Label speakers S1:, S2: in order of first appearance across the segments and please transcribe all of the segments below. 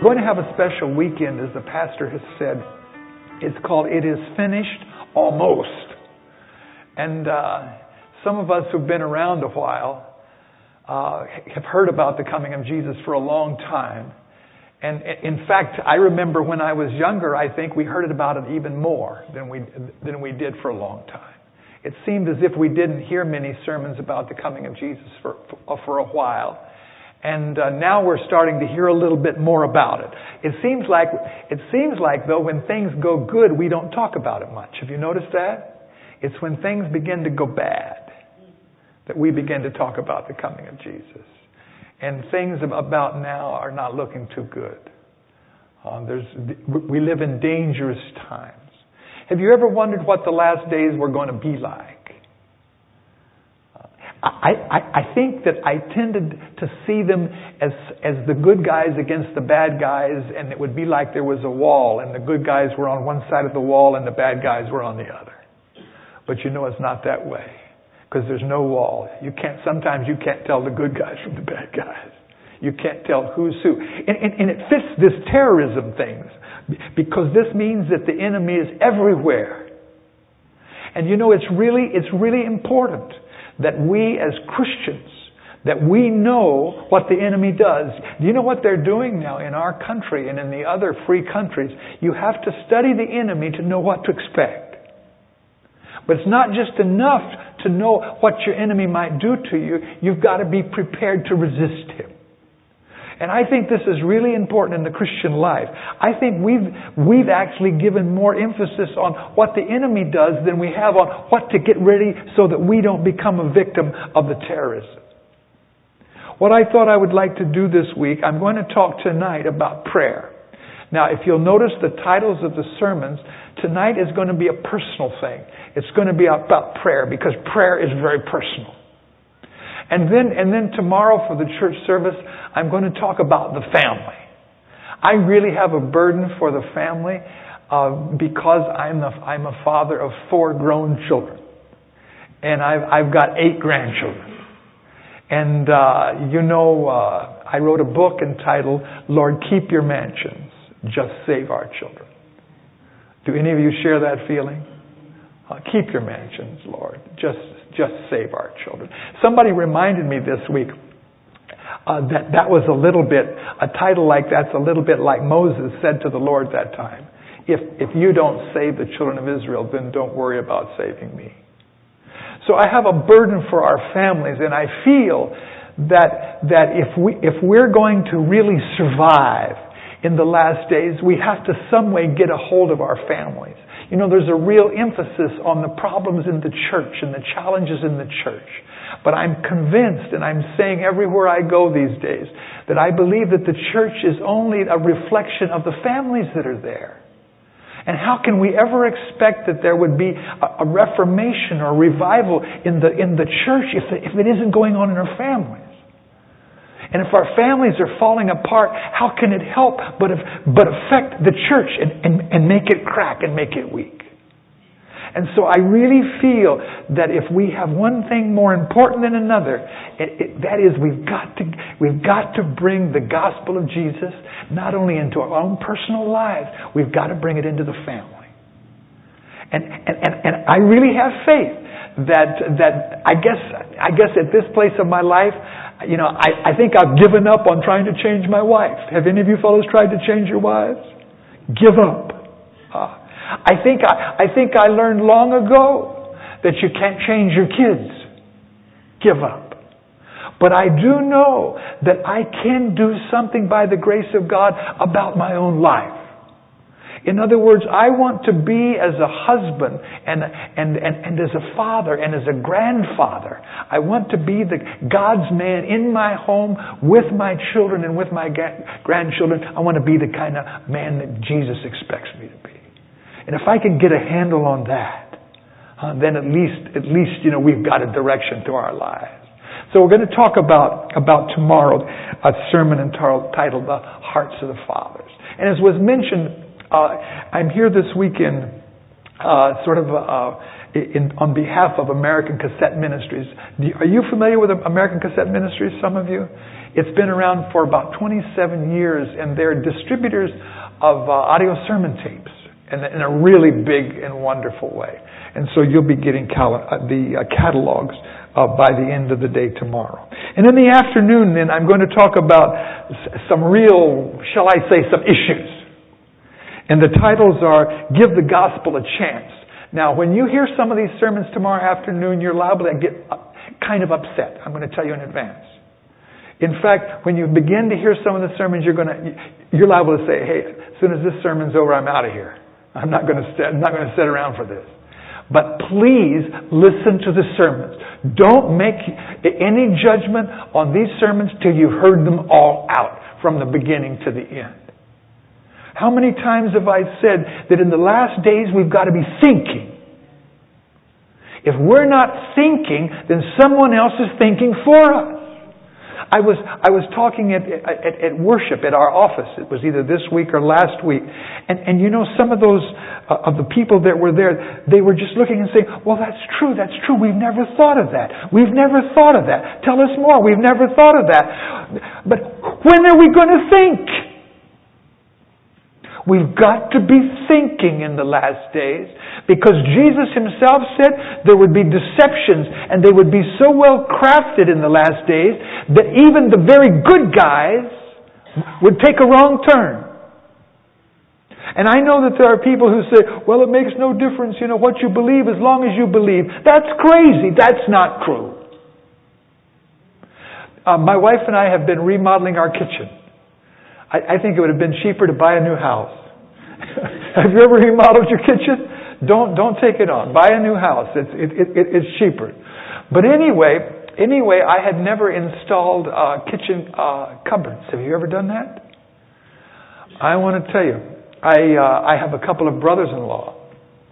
S1: going to have a special weekend, as the pastor has said. It's called It Is Finished Almost. And some of us who've been around a while have heard about the coming of Jesus for a long time. And in fact, I remember when I was younger, I think we heard about it even more than we did for a long time. It seemed as if we didn't hear many sermons about the coming of Jesus for a while. And now we're starting to hear a little bit more about it. It seems like though when things go good, we don't talk about it much. Have you noticed that? It's when things begin to go bad that we begin to talk about the coming of Jesus. And things about now are not looking too good. We live in dangerous times. Have you ever wondered what the last days were going to be like? I think that I tended to see them as the good guys against the bad guys, and it would be like there was a wall, and the good guys were on one side of the wall, and the bad guys were on the other. But you know it's not that way, because there's no wall. Sometimes you can't tell the good guys from the bad guys. You can't tell who's who. And it fits this terrorism thing, because this means that the enemy is everywhere. And you know, it's really important that we as Christians, that we know what the enemy does. Do you know what they're doing now in our country and in the other free countries? You have to study the enemy to know what to expect. But it's not just enough to know what your enemy might do to you. You've got to be prepared to resist him. And I think this is really important in the Christian life. I think we've actually given more emphasis on what the enemy does than we have on what to get ready so that we don't become a victim of the terrorism. What I thought I would like to do this week, I'm going to talk tonight about prayer. Now, if you'll notice the titles of the sermons, tonight is going to be a personal thing. It's going to be about prayer, because prayer is very personal. And then tomorrow for the church service, I'm going to talk about the family. I really have a burden for the family because I'm a father of 4 grown children, and I've got 8 grandchildren. And I wrote a book entitled "Lord, Keep Your Mansions, Just Save Our Children." Do any of you share that feeling? Keep your mansions, Lord. Just save our children. Somebody reminded me this week that was a title like that's a little bit like Moses said to the Lord that time. If you don't save the children of Israel, then don't worry about saving me. So I have a burden for our families, and I feel that if we're going to really survive in the last days, we have to some way get a hold of our families. You know, there's a real emphasis on the problems in the church and the challenges in the church. But I'm convinced, and I'm saying everywhere I go these days, that I believe that the church is only a reflection of the families that are there. And how can we ever expect that there would be a reformation or revival in the church if it isn't going on in our families? And if our families are falling apart, how can it help but affect the church and make it crack and make it weak? And so I really feel that if we have one thing more important than another, that is we've got to bring the gospel of Jesus not only into our own personal lives, we've got to bring it into the family. And I really have faith that I guess at this place of my life, you know, I think I've given up on trying to change my wife. Have any of you fellows tried to change your wives? Give up. I think I learned long ago that you can't change your kids. Give up. But I do know that I can do something by the grace of God about my own life. In other words, I want to be as a husband and as a father and as a grandfather. I want to be God's man in my home with my children and with my grandchildren. I want to be the kind of man that Jesus expects me to be. And if I can get a handle on that, then at least you know we've got a direction to our lives. So we're going to talk about tomorrow a sermon entitled "The Hearts of the Fathers." And as was mentioned, I'm here this weekend on behalf of American Cassette Ministries. Are you familiar with American Cassette Ministries, some of you? It's been around for about 27 years, and they're distributors of audio sermon tapes in a really big and wonderful way. And so you'll be getting the catalogs by the end of the day tomorrow. And in the afternoon, then, I'm going to talk about some real, shall I say, some issues. And the titles are, Give the Gospel a Chance. Now, when you hear some of these sermons tomorrow afternoon, you're liable to get kind of upset. I'm going to tell you in advance. In fact, when you begin to hear some of the sermons, you're liable to say, hey, as soon as this sermon's over, I'm out of here. I'm not going to sit around for this. But please listen to the sermons. Don't make any judgment on these sermons till you've heard them all out from the beginning to the end. How many times have I said that in the last days we've got to be thinking? If we're not thinking, then someone else is thinking for us. I was talking at worship at our office. It was either this week or last week. And you know, some of those, of the people that were there, they were just looking and saying, well, that's true. We've never thought of that. We've never thought of that. Tell us more. We've never thought of that. But when are we going to think? We've got to be thinking in the last days, because Jesus himself said there would be deceptions, and they would be so well crafted in the last days that even the very good guys would take a wrong turn. And I know that there are people who say, well, it makes no difference, what you believe as long as you believe. That's crazy. That's not true. My wife and I have been remodeling our kitchen. I think it would have been cheaper to buy a new house. Have you ever remodeled your kitchen? Don't take it on. Buy a new house. It's cheaper. But anyway, I had never installed kitchen cupboards. Have you ever done that? I want to tell you, I have a couple of brothers-in-law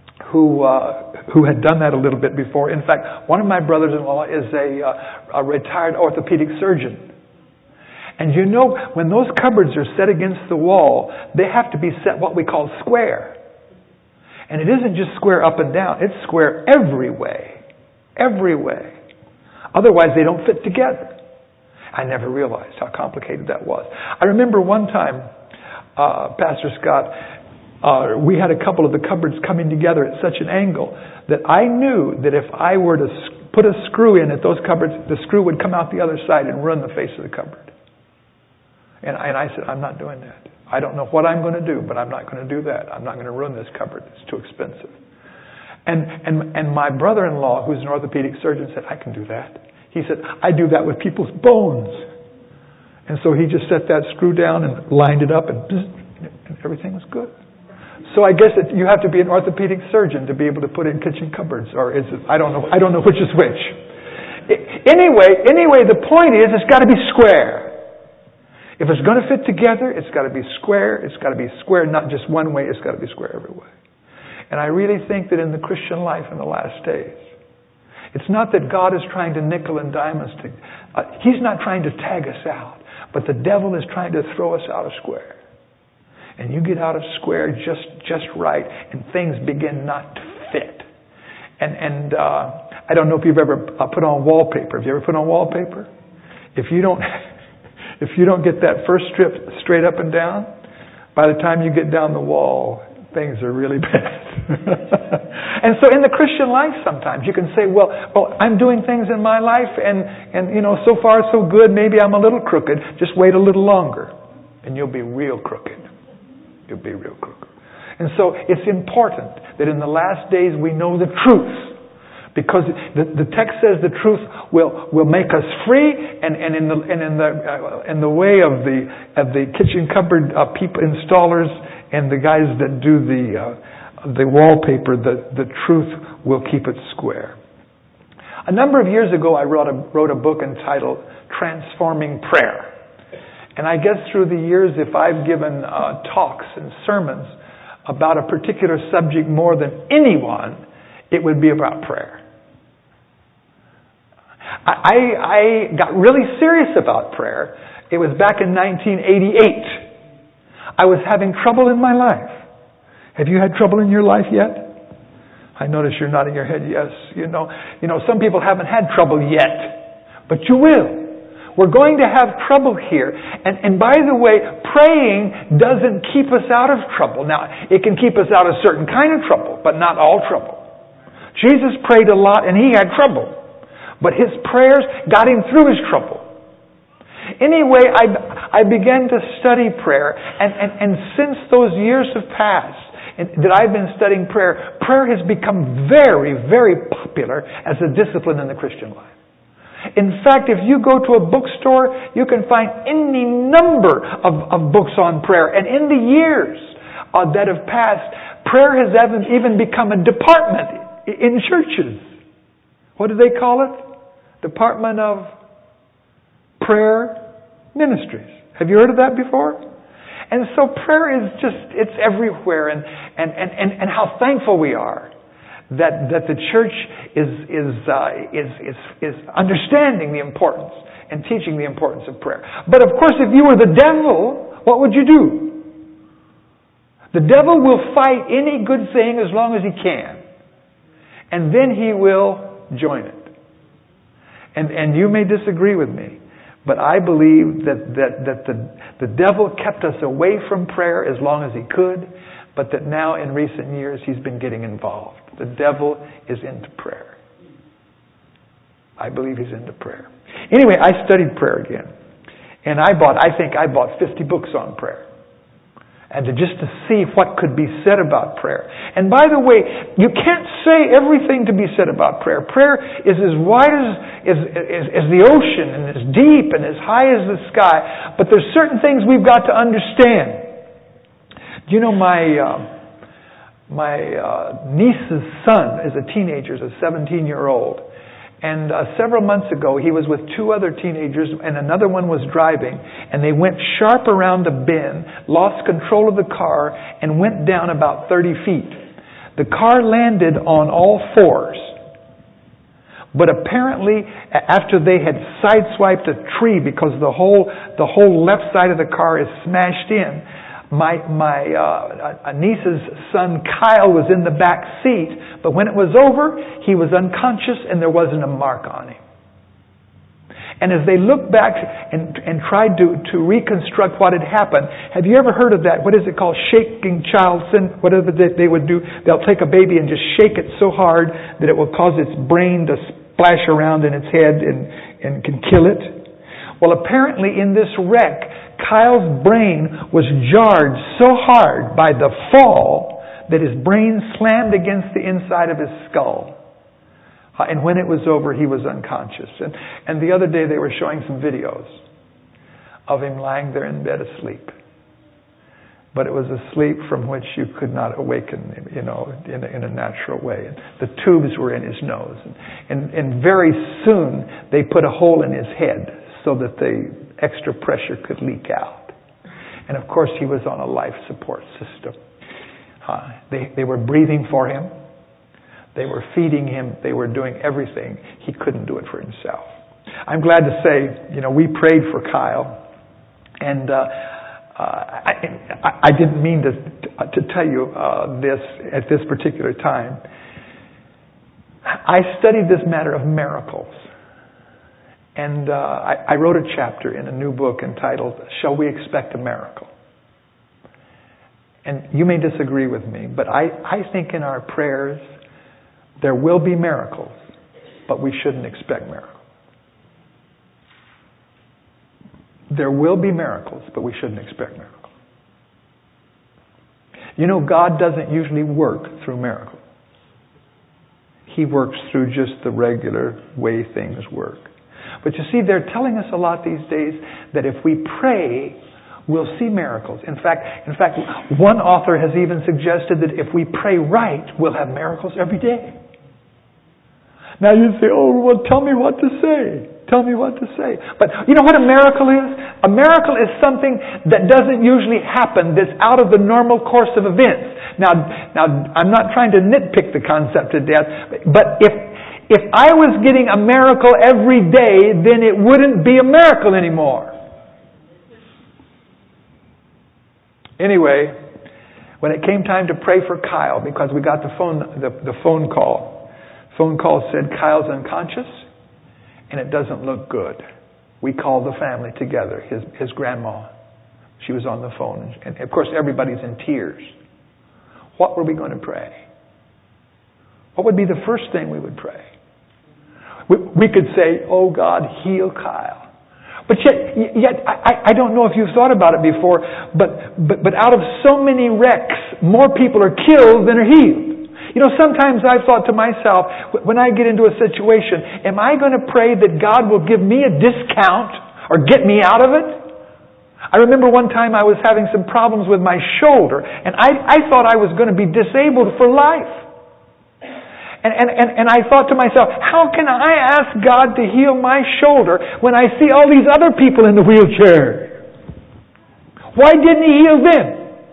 S1: who had done that a little bit before. In fact, one of my brothers-in-law is a retired orthopedic surgeon. And you know, when those cupboards are set against the wall, they have to be set what we call square. And it isn't just square up and down. It's square every way. Every way. Otherwise, they don't fit together. I never realized how complicated that was. I remember one time, Pastor Scott, we had a couple of the cupboards coming together at such an angle that I knew that if I were to put a screw in at those cupboards, the screw would come out the other side and ruin the face of the cupboard. And I said, I'm not doing that. I don't know what I'm going to do, but I'm not going to do that. I'm not going to ruin this cupboard. It's too expensive. And my brother-in-law, who's an orthopedic surgeon, said, I can do that. He said, I do that with people's bones. And so he just set that screw down and lined it up, and everything was good. So I guess that you have to be an orthopedic surgeon to be able to put in kitchen cupboards, or is it? I don't know which is which. Anyway, the point is, it's got to be square. If it's going to fit together, it's got to be square. It's got to be square, not just one way. It's got to be square every way. And I really think that in the Christian life in the last days, it's not that God is trying to nickel and dime us. He's not trying to tag us out. But the devil is trying to throw us out of square. And you get out of square just right, and things begin not to fit. And I don't know if you've ever put on wallpaper. Have you ever put on wallpaper? If you don't get that first strip straight up and down, by the time you get down the wall, things are really bad. And so in the Christian life sometimes you can say, well, I'm doing things in my life and so far so good, maybe I'm a little crooked. Just wait a little longer and you'll be real crooked. You'll be real crooked. And so it's important that in the last days we know the truth. Because the text says the truth will make us free, and in the way of the kitchen cupboard people, installers, and the guys that do the wallpaper, the truth will keep it square. A number of years ago, I wrote a book entitled Transforming Prayer, and I guess through the years, if I've given talks and sermons about a particular subject more than anyone, it would be about prayer. I got really serious about prayer. It was back in 1988. I was having trouble in my life. Have you had trouble in your life yet? I notice you're nodding your head, yes. You know, some people haven't had trouble yet, but you will. We're going to have trouble here. And by the way, praying doesn't keep us out of trouble. Now, it can keep us out of certain kind of trouble, but not all trouble. Jesus prayed a lot and he had trouble. But his prayers got him through his trouble. Anyway, I began to study prayer. And since those years have passed that I've been studying prayer, prayer has become very, very popular as a discipline in the Christian life. In fact, if you go to a bookstore, you can find any number of books on prayer. And in the years that have passed, prayer has even become a department in churches. What do they call it? Department of Prayer Ministries. Have you heard of that before? And so prayer is it's everywhere. And how thankful we are that the church is understanding the importance and teaching the importance of prayer. But of course, if you were the devil, what would you do? The devil will fight any good thing as long as he can. And then he will join it. And you may disagree with me, but I believe that the devil kept us away from prayer as long as he could, but that now in recent years he's been getting involved. The devil is into prayer. I believe he's into prayer. Anyway, I studied prayer again. And I think I bought 50 books on prayer. And just to see what could be said about prayer. And by the way, you can't say everything to be said about prayer. Prayer is as wide as the ocean, and as deep and as high as the sky. But there's certain things we've got to understand. Do you know my niece's son is a teenager, is a 17-year-old. And several months ago, he was with two other teenagers, and another one was driving, and they went sharp around a bend, lost control of the car, and went down about 30 feet. The car landed on all fours. But apparently, after they had sideswiped a tree, because the whole left side of the car is smashed in, my niece's son Kyle was in the back seat, but when it was over, he was unconscious and there wasn't a mark on him. And as they looked back and tried to reconstruct what had happened, have you ever heard of that? What is it called? Shaking child sin? Whatever they would do, they'll take a baby and just shake it so hard that it will cause its brain to splash around in its head and can kill it. Well, apparently in this wreck, Kyle's brain was jarred so hard by the fall that his brain slammed against the inside of his skull. And when it was over, he was unconscious. And the other day they were showing some videos of him lying there in bed asleep. But it was a sleep from which you could not awaken, in a natural way. The tubes were in his nose. And very soon they put a hole in his head so that the extra pressure could leak out. And of course he was on a life support system. They were breathing for him. They were feeding him. They were doing everything. He couldn't do it for himself. I'm glad to say, we prayed for Kyle. And I didn't mean to tell you this at this particular time. I studied this matter of miracles. And I wrote a chapter in a new book entitled, Shall We Expect a Miracle? And you may disagree with me, but I think in our prayers there will be miracles, but we shouldn't expect miracles. There will be miracles, but we shouldn't expect miracles. God doesn't usually work through miracles. He works through just the regular way things work. But you see, they're telling us a lot these days that if we pray, we'll see miracles. In fact, one author has even suggested that if we pray right, we'll have miracles every day. Now you say, well, tell me what to say. Tell me what to say. But you know what a miracle is? A miracle is something that doesn't usually happen, that's out of the normal course of events. Now I'm not trying to nitpick the concept to death, but if I was getting a miracle every day, then it wouldn't be a miracle anymore. Anyway, When it came time to pray for Kyle, because we got the phone call. Phone call said Kyle's unconscious and it doesn't look good. We called the family together, his grandma. She was on the phone. And of course everybody's in tears. What were we going to pray? What would be the first thing we would pray? We could say, oh God, heal Kyle. But yet I don't know if you've thought about it before, but out of so many wrecks, more people are killed than are healed. You know, sometimes I've thought to myself, when I get into a situation, am I going to pray that God will give me a discount or get me out of it? I remember one time I was having some problems with my shoulder, and I thought I was going to be disabled for life. And I thought to myself, how can I ask God to heal my shoulder when I see all these other people in the wheelchair? Why didn't He heal them?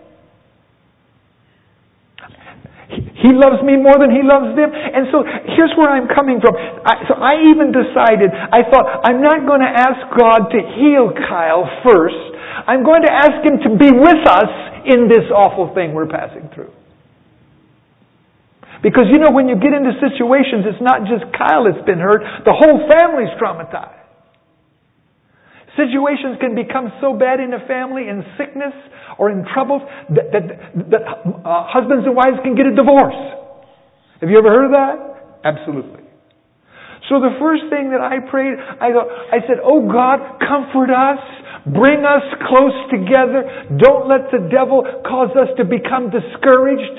S1: He loves me more than He loves them. And so here's where I'm coming from. So I even decided, I thought, I'm not going to ask God to heal Kyle first. I'm going to ask Him to be with us in this awful thing we're passing through. Because you know, when you get into situations, it's not just Kyle that's been hurt. The whole family's traumatized. Situations can become so bad in a family, in sickness or in troubles, that husbands and wives can get a divorce. Have you ever heard of that? Absolutely. So the first thing that I prayed, I said, oh God, comfort us. Bring us close together. Don't let the devil cause us to become discouraged.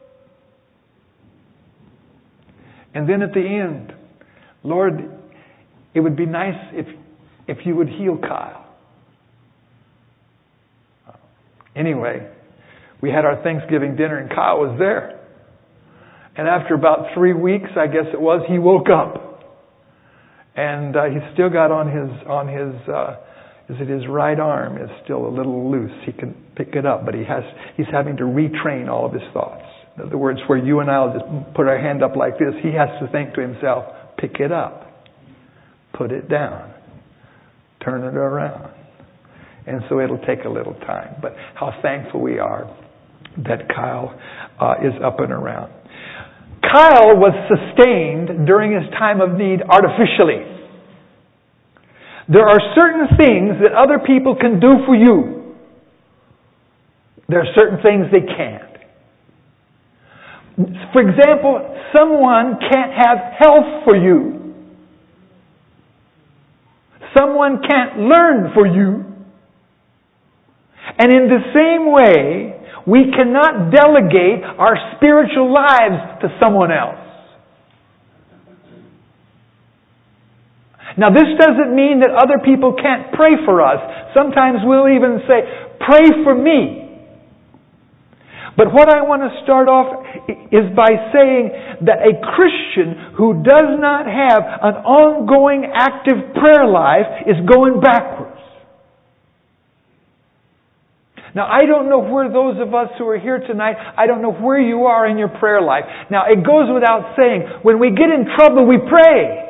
S1: And then at the end, Lord, it would be nice if you would heal Kyle. Anyway, we had our Thanksgiving dinner and Kyle was there. And after about 3 weeks, I guess it was, he woke up. And he's still got on his right arm is still a little loose. He can pick it up, but he's having to retrain all of his thoughts. In other words, where you and I will just put our hand up like this, he has to think to himself, pick it up, put it down, turn it around. And so it'll take a little time. But how thankful we are that Kyle is up and around. Kyle was sustained during his time of need artificially. There are certain things that other people can do for you. There are certain things they can't. For example, someone can't have health for you. Someone can't learn for you. And in the same way, we cannot delegate our spiritual lives to someone else. Now, this doesn't mean that other people can't pray for us. Sometimes we'll even say, pray for me. But what I want to start off is by saying that a Christian who does not have an ongoing active prayer life is going backwards. Now, I don't know where those of us who are here tonight, I don't know where you are in your prayer life. Now, it goes without saying, when we get in trouble, we pray.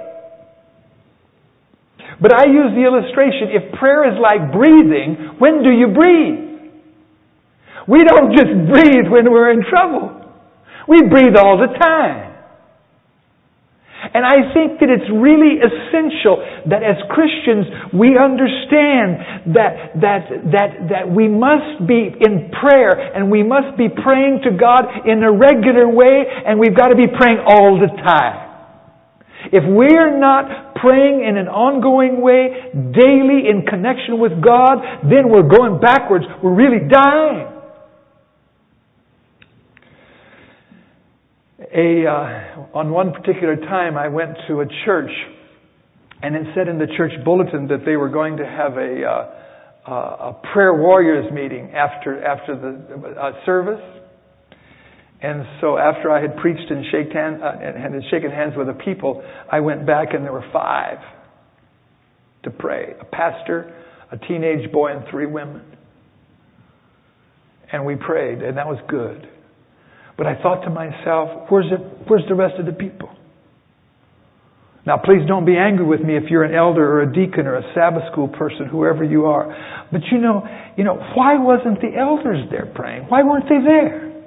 S1: But I use the illustration, if prayer is like breathing, when do you breathe? We don't just breathe when we're in trouble. We breathe all the time. And I think that it's really essential that as Christians we understand that we must be in prayer and we must be praying to God in a regular way, and we've got to be praying all the time. If we're not praying in an ongoing way, daily in connection with God, then we're going backwards. We're really dying. On one particular time, I went to a church, and it said in the church bulletin that they were going to have a prayer warriors meeting after the service. And so after I had preached and had shaken hands with the people, I went back and there were 5 to pray. A pastor, a teenage boy, and 3 women. And we prayed, and that was good. But I thought to myself, where's the rest of the people? Now, please don't be angry with me if you're an elder or a deacon or a Sabbath school person, whoever you are. But you know, why wasn't the elders there praying? Why weren't they there?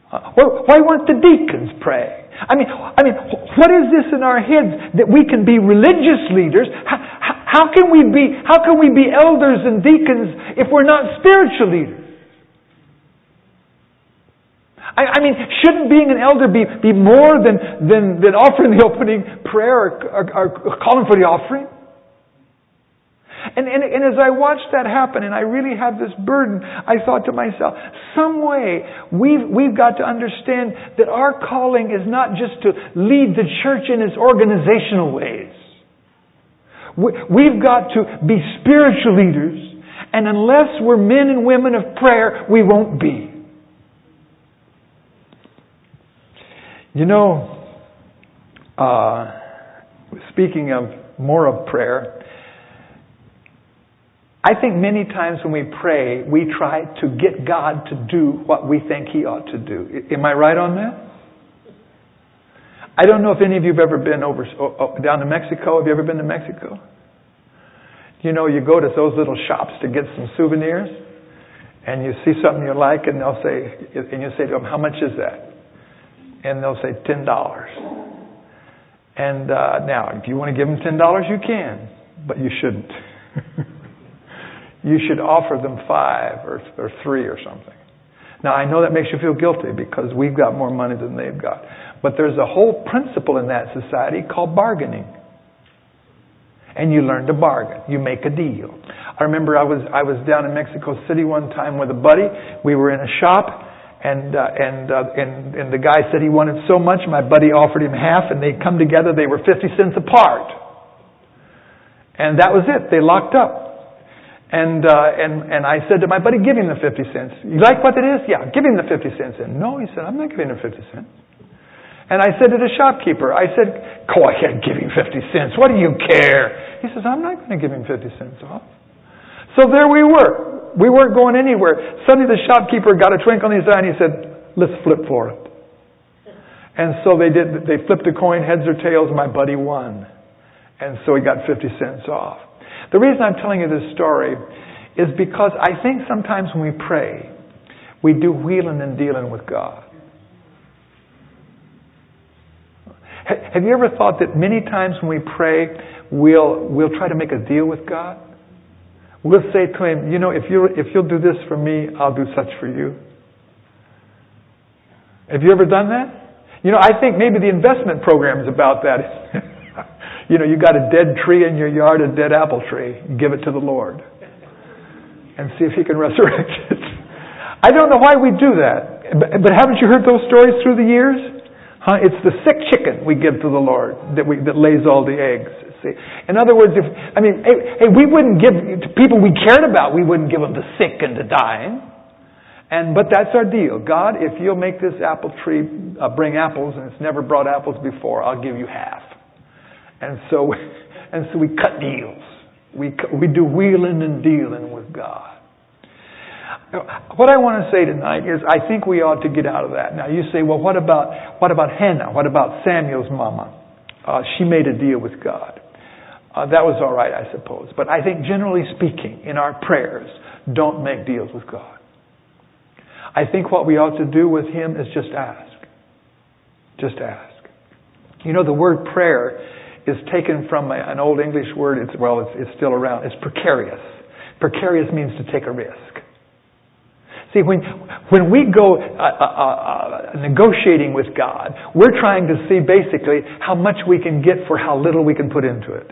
S1: Why weren't the deacons praying? I mean, what is this in our heads that we can be religious leaders? How can we be elders and deacons if we're not spiritual leaders? I mean, shouldn't being an elder be more than offering the opening prayer or calling for the offering? And as I watched that happen, and I really had this burden, I thought to myself, some way we've got to understand that our calling is not just to lead the church in its organizational ways. We've got to be spiritual leaders, and unless we're men and women of prayer, we won't be. You know, speaking of more of prayer, I think many times when we pray, we try to get God to do what we think He ought to do. Am I right on that? I don't know if any of you have ever been down to Mexico. Have you ever been to Mexico? You know, you go to those little shops to get some souvenirs, and you see something you like, and they'll say, and you say to them, "How much is that?" And they'll say $10. And now, if you want to give them $10, you can, but you shouldn't. You should offer them $5 or $3 or something. Now, I know that makes you feel guilty because we've got more money than they've got. But there's a whole principle in that society called bargaining. And you learn to bargain. You make a deal. I remember I was down in Mexico City one time with a buddy. We were in a shop, and the guy said he wanted so much. My buddy offered him half, and they come together. They were 50 cents apart. And that was it. They locked up. And I said to my buddy, "Give him the 50 cents. You like what it is? Yeah, give him the 50 cents." And no, he said, "I'm not giving him 50 cents. And I said to the shopkeeper, I said, "Go ahead, give him 50 cents. What do you care?" He says, "I'm not going to give him 50 cents off." So there we were. We weren't going anywhere. Suddenly the shopkeeper got a twinkle in his eye and he said, "Let's flip for it." And so they did. They flipped a coin, heads or tails. My buddy won. And so he got 50 cents off. The reason I'm telling you this story is because I think sometimes when we pray, we do wheeling and dealing with God. Have you ever thought that many times when we pray, we'll try to make a deal with God? We'll say to Him, "You know, if you'll do this for me, I'll do such for you." Have you ever done that? You know, I think maybe the investment program is about that. You know, you got a dead tree in your yard, a dead apple tree. Give it to the Lord and see if He can resurrect it. I don't know why we do that, but haven't you heard those stories through the years? Huh? It's the sick chicken we give to the Lord that lays all the eggs. See, in other words, we wouldn't give to people we cared about. We wouldn't give them the sick and the dying. But that's our deal. God, if you'll make this apple tree bring apples, and it's never brought apples before, I'll give you half. And so we cut deals. We do wheeling and dealing with God. What I want to say tonight is I think we ought to get out of that. Now you say, well, what about Hannah? What about Samuel's mama? She made a deal with God. That was all right, I suppose. But I think generally speaking, in our prayers, don't make deals with God. I think what we ought to do with Him is just ask. Just ask. You know, the word prayer is taken from an old English word. It's still around. It's precarious. Precarious means to take a risk. See, when we go negotiating with God, we're trying to see basically how much we can get for how little we can put into it.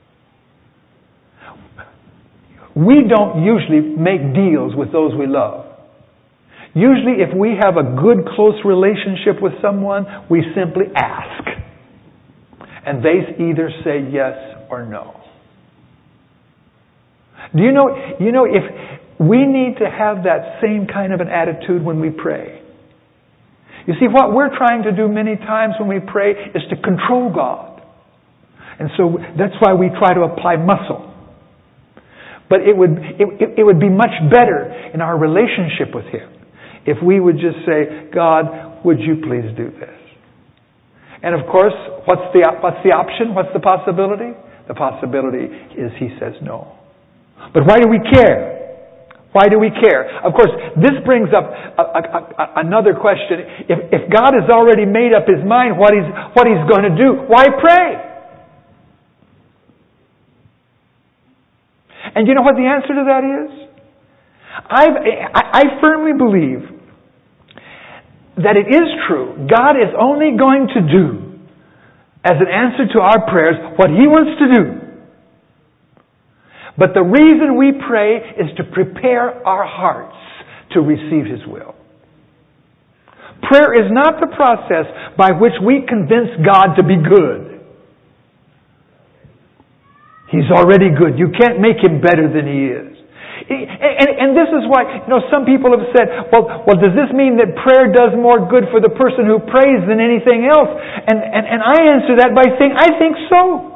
S1: We don't usually make deals with those we love. Usually if we have a good, close relationship with someone, we simply ask. And they either say yes or no. Do you know if we need to have that same kind of an attitude when we pray. You see, what we're trying to do many times when we pray is to control God. And so that's why we try to apply muscle. But it would be much better in our relationship with Him if we would just say, "God, would you please do this?" And of course, what's the option? What's the possibility? The possibility is He says no. But why do we care? Why do we care? Of course, this brings up another question. If God has already made up His mind what He's going to do, why pray? And you know what the answer to that is? I firmly believe that it is true. God is only going to do, as an answer to our prayers, what He wants to do. But the reason we pray is to prepare our hearts to receive His will. Prayer is not the process by which we convince God to be good. He's already good. You can't make Him better than He is. And this is why, some people have said, well, does this mean that prayer does more good for the person who prays than anything else? And I answer that by saying, I think so.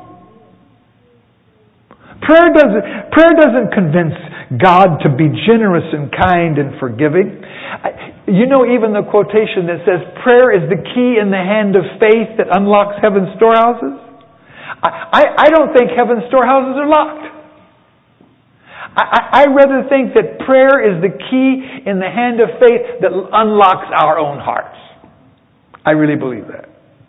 S1: Prayer doesn't convince God to be generous and kind and forgiving. Even the quotation that says, prayer is the key in the hand of faith that unlocks heaven's storehouses. I don't think heaven's storehouses are locked. I rather think that prayer is the key in the hand of faith that unlocks our own hearts. I really believe that.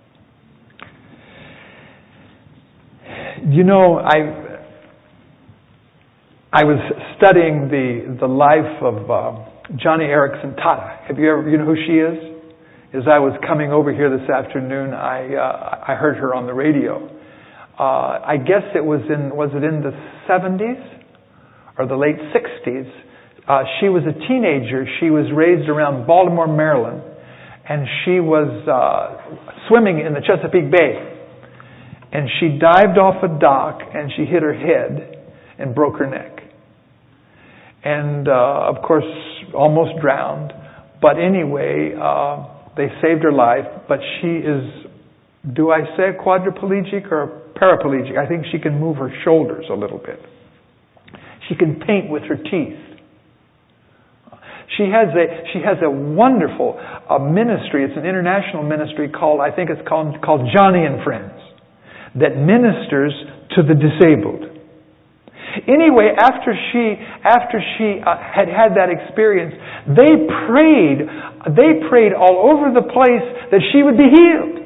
S1: I was studying the life of Joni Eareckson Tada. You know who she is? As I was coming over here this afternoon, I heard her on the radio. I guess was it in the 70s or the late 60s? She was a teenager. She was raised around Baltimore, Maryland, and she was swimming in the Chesapeake Bay. And she dived off a dock and she hit her head and broke her neck. And, of course, almost drowned. But anyway, they saved her life. But she is, do I say quadriplegic or paraplegic? I think she can move her shoulders a little bit. She can paint with her teeth. She has a wonderful ministry. It's an international ministry called Joni and Friends, that ministers to the disabled. Anyway, after she had that experience, they prayed all over the place that she would be healed.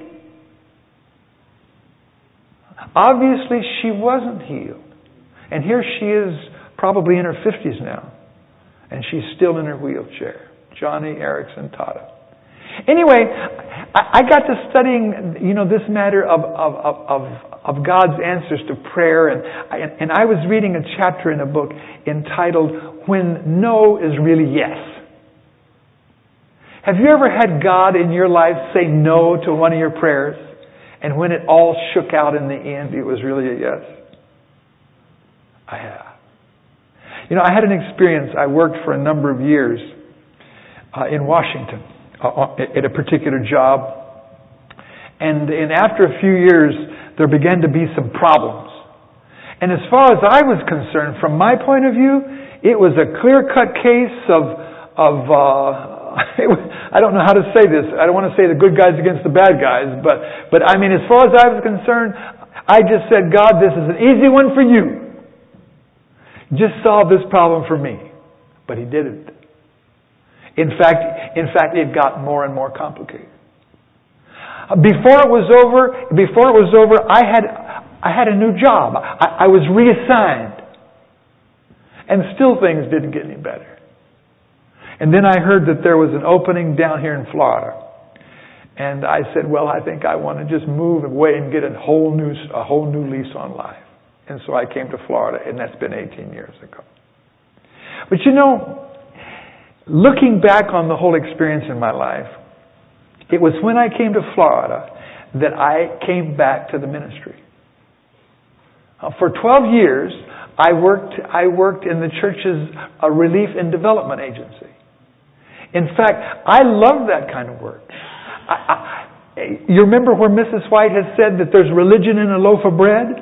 S1: Obviously, she wasn't healed. And here she is, probably in her 50s now, and she's still in her wheelchair. Joni Eareckson Tada. Anyway, I got to studying, this matter of God's answers to prayer, and I was reading a chapter in a book entitled "When No is Really Yes." Have you ever had God in your life say no to one of your prayers, and when it all shook out in the end, it was really a yes? I have. I had an experience. I worked for a number of years in Washington at a particular job. And after a few years, there began to be some problems. And as far as I was concerned, from my point of view, it was a clear-cut case of I don't know how to say this. I don't want to say the good guys against the bad guys. But I mean, as far as I was concerned, I just said, God, this is an easy one for you. Just solve this problem for me. But He didn't. In fact, it got more and more complicated. Before it was over, I had a new job. I was reassigned. And still things didn't get any better. And then I heard that there was an opening down here in Florida. And I said, well, I think I want to just move away and get a whole new lease on life. And so I came to Florida, and that's been 18 years ago. But looking back on the whole experience in my life, it was when I came to Florida that I came back to the ministry. For 12 years, I worked in the church's relief and development agency. In fact, I love that kind of work. You remember where Mrs. White has said that there's religion in a loaf of bread?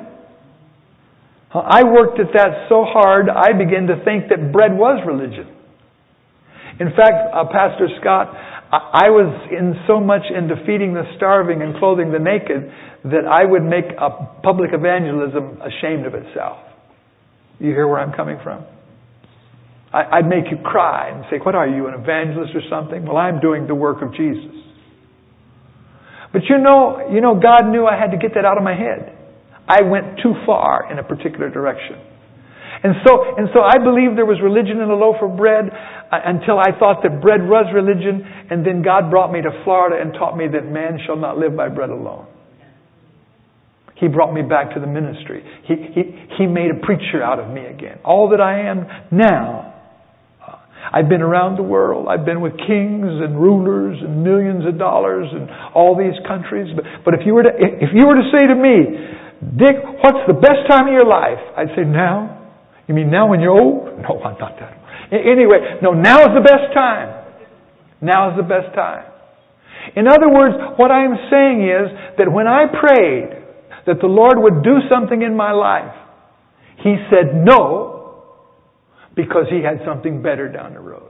S1: I worked at that so hard, I began to think that bread was religion. In fact, Pastor Scott, I was so much into feeding the starving and clothing the naked that I would make a public evangelism ashamed of itself. You hear where I'm coming from? I'd make you cry and say, what are you, an evangelist or something? Well, I'm doing the work of Jesus. But you know, God knew I had to get that out of my head. I went too far in a particular direction. And so I believed there was religion in a loaf of bread until I thought that bread was religion. And then God brought me to Florida and taught me that man shall not live by bread alone. He brought me back to the ministry. He made a preacher out of me again. All that I am now. I've been around the world. I've been with kings and rulers and millions of dollars and all these countries. But if you were to say to me, Dick, what's the best time of your life? I'd say now. You mean now when you're old? No, I'm not that old. Anyway, no, now is the best time. Now is the best time. In other words, what I'm saying is that when I prayed that the Lord would do something in my life, He said no, because He had something better down the road.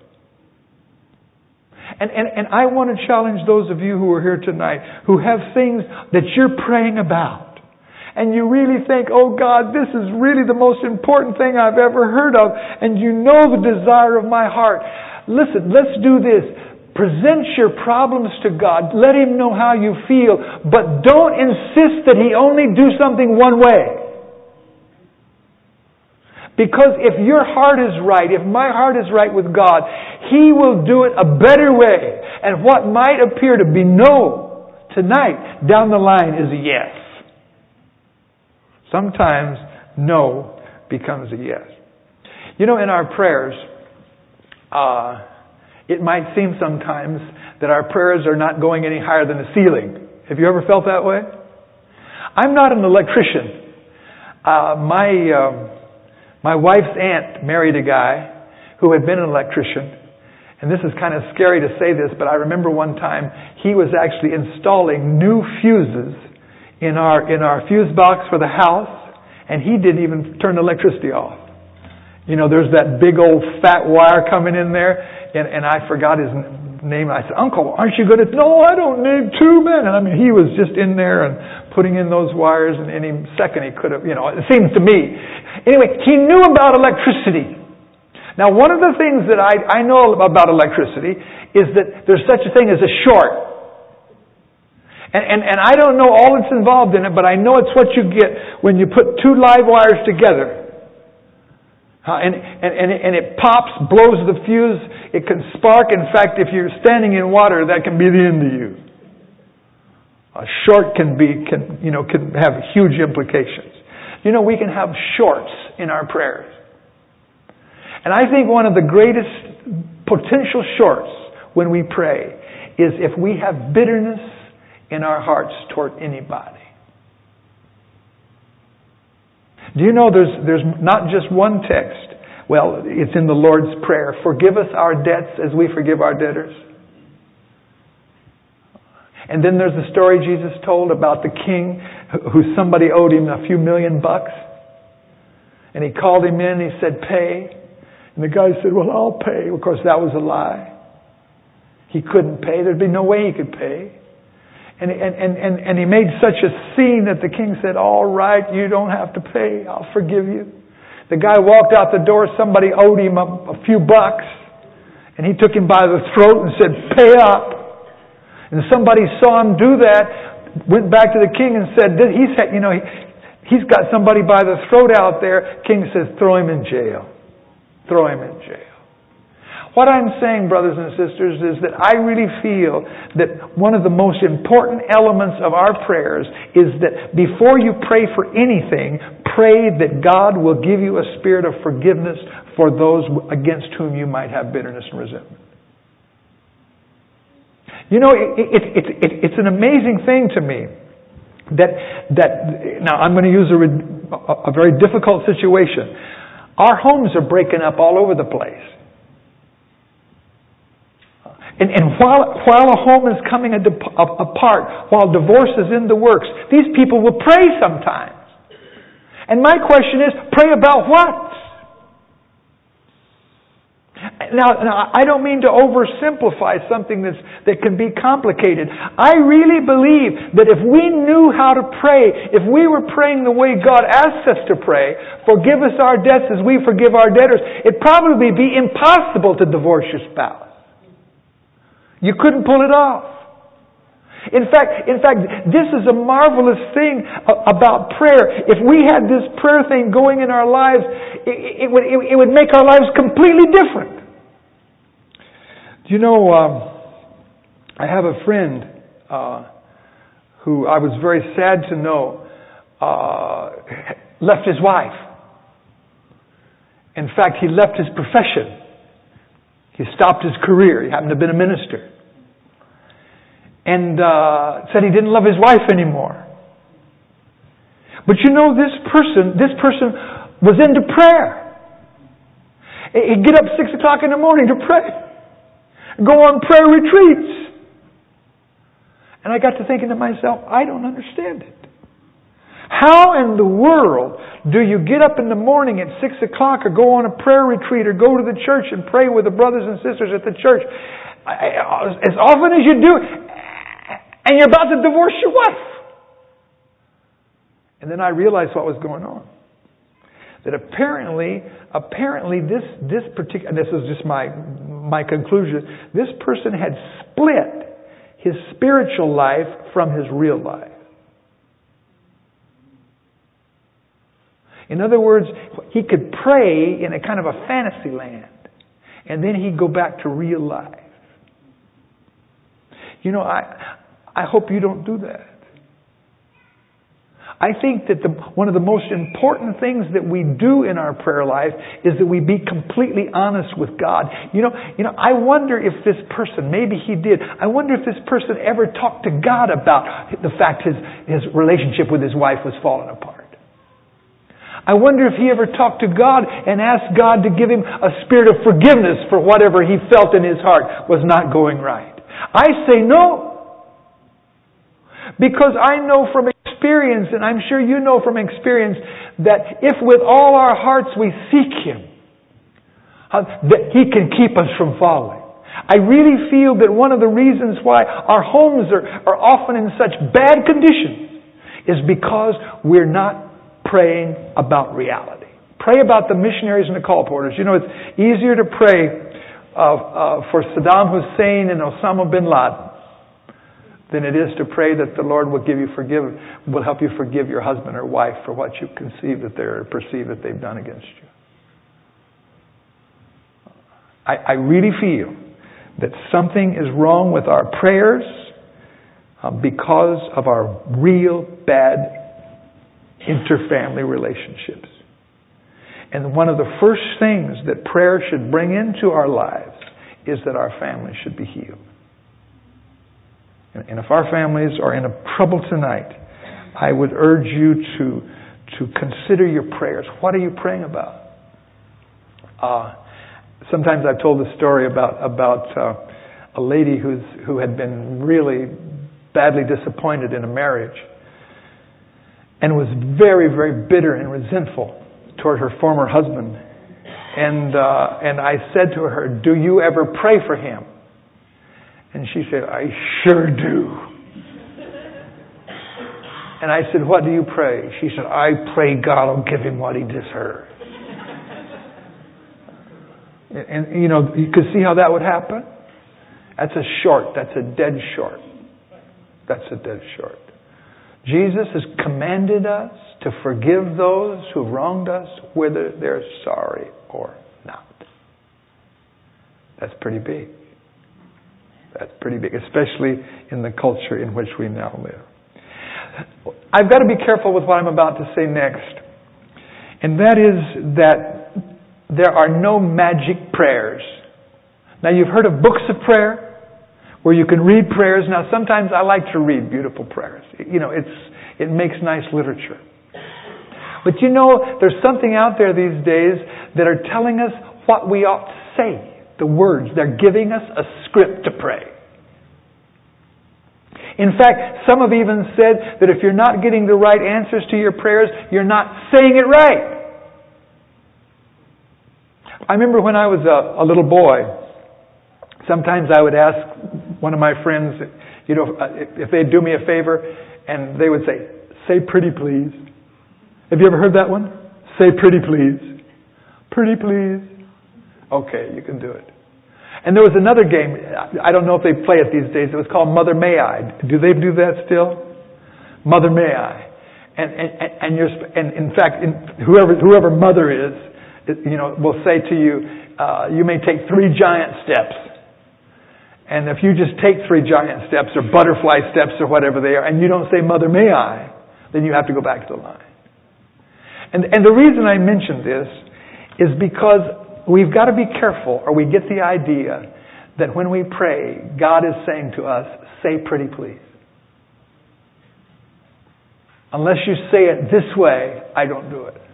S1: And I want to challenge those of you who are here tonight who have things that you're praying about. And you really think, oh God, this is really the most important thing I've ever heard of. And you know the desire of my heart. Listen, let's do this. Present your problems to God. Let Him know how you feel. But don't insist that He only do something one way. Because if your heart is right, if my heart is right with God, He will do it a better way. And what might appear to be no tonight, down the line is a yes. Sometimes no becomes a yes. You know, in our prayers, it might seem sometimes that our prayers are not going any higher than the ceiling. Have you ever felt that way? I'm not an electrician. My wife's aunt married a guy who had been an electrician. And this is kind of scary to say this, but I remember one time he was actually installing new fuses in our fuse box for the house, and he didn't even turn the electricity off. You know, there's that big old fat wire coming in there, and I forgot his name. I said, Uncle, aren't you good at... No, I don't need two men. And I mean, he was just in there and putting in those wires, and any second he could have, it seems to me. Anyway, he knew about electricity. Now, one of the things that I know about electricity is that there's such a thing as a short. And I don't know all that's involved in it, but I know it's what you get when you put two live wires together. And it pops, blows the fuse. It can spark. In fact, if you're standing in water, that can be the end of you. A short can have huge implications. You know, we can have shorts in our prayers. And I think one of the greatest potential shorts when we pray is if we have bitterness in our hearts toward anybody. Do you know there's not just one text? Well, it's in the Lord's Prayer. Forgive us our debts as we forgive our debtors. And then there's the story Jesus told about the king who somebody owed him a few $1,000,000. And he called him in and he said, pay. And the guy said, well, I'll pay. Of course, that was a lie. He couldn't pay. There'd be no way he could pay. And he made such a scene that the king said, all right, you don't have to pay. I'll forgive you. The guy walked out the door. Somebody owed him a few bucks. And he took him by the throat and said, pay up. And somebody saw him do that, went back to the king and said, he's got somebody by the throat out there. King says, throw him in jail. Throw him in jail. What I'm saying, brothers and sisters, is that I really feel that one of the most important elements of our prayers is that before you pray for anything, pray that God will give you a spirit of forgiveness for those against whom you might have bitterness and resentment. You know, it's an amazing thing to me that now I'm going to use a very difficult situation. Our homes are breaking up all over the place. And while a home is coming apart, while divorce is in the works, these people will pray sometimes. And my question is, pray about what? Now, I don't mean to oversimplify something that can be complicated. I really believe that if we knew how to pray, if we were praying the way God asks us to pray, forgive us our debts as we forgive our debtors, it'd probably be impossible to divorce your spouse. You couldn't pull it off. In fact, this is a marvelous thing about prayer. If we had this prayer thing going in our lives, it would make our lives completely different. Do you know, I have a friend who I was very sad to know left his wife. In fact, he left his profession. He stopped his career. He happened to have been a minister. And said he didn't love his wife anymore. But you know, this person was into prayer. He'd get up 6 o'clock in the morning to pray. Go on prayer retreats. And I got to thinking to myself, I don't understand it. How in the world do you get up in the morning at 6 o'clock or go on a prayer retreat or go to the church and pray with the brothers and sisters at the church as often as you do, and you're about to divorce your wife? And then I realized what was going on. That apparently this particular, and this is just my conclusion, this person had split his spiritual life from his real life. In other words, he could pray in a kind of a fantasy land, and then he'd go back to real life. You know, I hope you don't do that. I think that one of the most important things that we do in our prayer life is that we be completely honest with God. You know, I wonder if this person, maybe he did, I wonder if this person ever talked to God about the fact his relationship with his wife was falling apart. I wonder if he ever talked to God and asked God to give him a spirit of forgiveness for whatever he felt in his heart was not going right. I say no. Because I know from experience, and I'm sure you know from experience, that if with all our hearts we seek Him, that He can keep us from falling. I really feel that one of the reasons why our homes are often in such bad condition is because we're not praying about reality. Pray about the missionaries and the colporteurs. You know, it's easier to pray for Saddam Hussein and Osama bin Laden than it is to pray that the Lord will help you forgive your husband or wife for what you perceive that they've done against you. I really feel that something is wrong with our prayers because of our real bad interfamily relationships. And one of the first things that prayer should bring into our lives is that our family should be healed. And if our families are in trouble tonight, I would urge you to consider your prayers. What are you praying about? Sometimes I've told the story about a lady who had been really badly disappointed in a marriage and was very, very bitter and resentful toward her former husband. And I said to her, "Do you ever pray for him?" And she said, "I sure do." And I said, "What do you pray?" She said, "I pray God will give him what he deserves." And you know, you could see how that would happen. That's a dead short. That's a dead short. Jesus has commanded us to forgive those who wronged us, whether they're sorry or not. That's pretty big. That's pretty big, especially in the culture in which we now live. I've got to be careful with what I'm about to say next. And that is that there are no magic prayers. Now, you've heard of books of prayer where you can read prayers. Now, sometimes I like to read beautiful prayers. You know, it makes nice literature. But you know, there's something out there these days that are telling us what we ought to say. The words. They're giving us a script to pray. In fact, some have even said that if you're not getting the right answers to your prayers, you're not saying it right. I remember when I was a little boy, sometimes I would ask one of my friends, if they'd do me a favor, and they would say pretty please. Have you ever heard that one? Say pretty please. Pretty please. Okay, you can do it. And there was another game, I don't know if they play it these days, it was called Mother May I. Do they do that still? Mother May I. And in fact, whoever mother is, will say to you, you may take 3 giant steps. And if you just take 3 giant steps or butterfly steps or whatever they are, and you don't say Mother May I, then you have to go back to the line. And the reason I mention this is because we've got to be careful, or we get the idea that when we pray, God is saying to us, say pretty please. Unless you say it this way, I don't do it.